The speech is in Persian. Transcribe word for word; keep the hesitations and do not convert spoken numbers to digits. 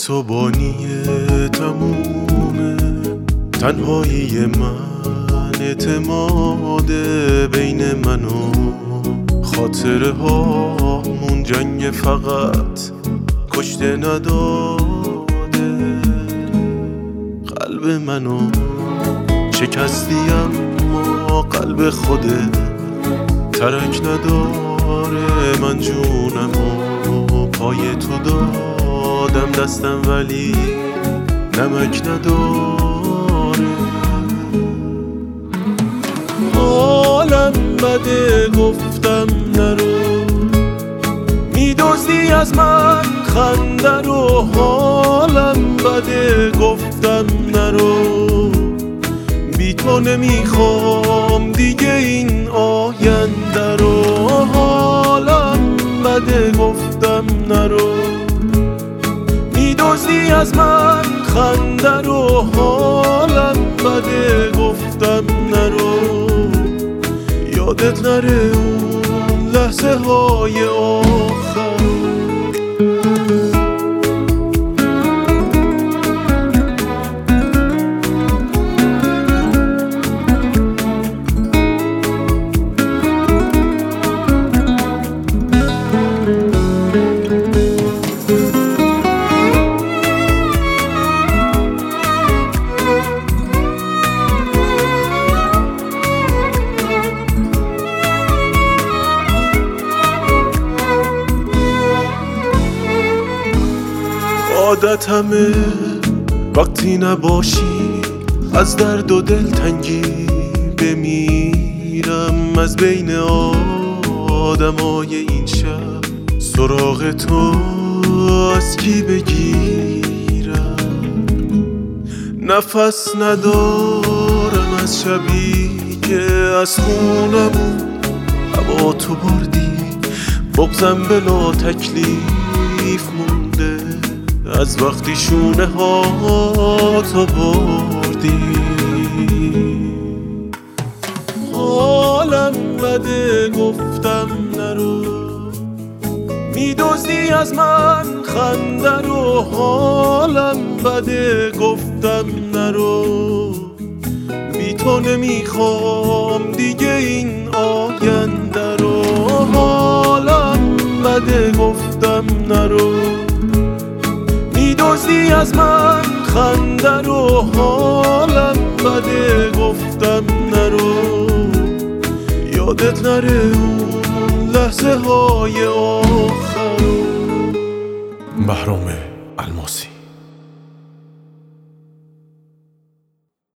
صبحانی تمومه، تنهایی من اعتماد بین من و خاطره هامون، جنگ فقط کشته نداده قلب منو، شکستی اما قلب خوده ترک نداره. من جونمو پای تو دادم دستم ولی نمک نداره. حالم بده گفتم نرو، میدزدی از من خنده رو. حالم بده گفتم نرو، بی تو نمیخوام دیگه این آینده رو. حالم بده گفتم نرو، میدزدی از من خنده رو. حالم بده گفتم نرو، یادت نره اون لحظه های آخر. عادتمه وقتی نباشی از درد و دلتنگی بمیرم. از بین آدمای این شب سراغ تو از کی بگیرم؟ نفس ندارم از شبی که از خونمون هوا تو بردی. بغضم بلا تکلیف مونده از وقتی شونه ها تو بردی. حالم بده گفتم نرو، میدزدی از من خنده رو. حالم بده گفتم نرو، بی تو نمیخوام دیگه این آینده رو. حالم بده گفتم نرو، میدزدی از من خنده رو. حالم بده گفتم نرو، یادت نره اون لحظه های آخر. بهرام الماسی.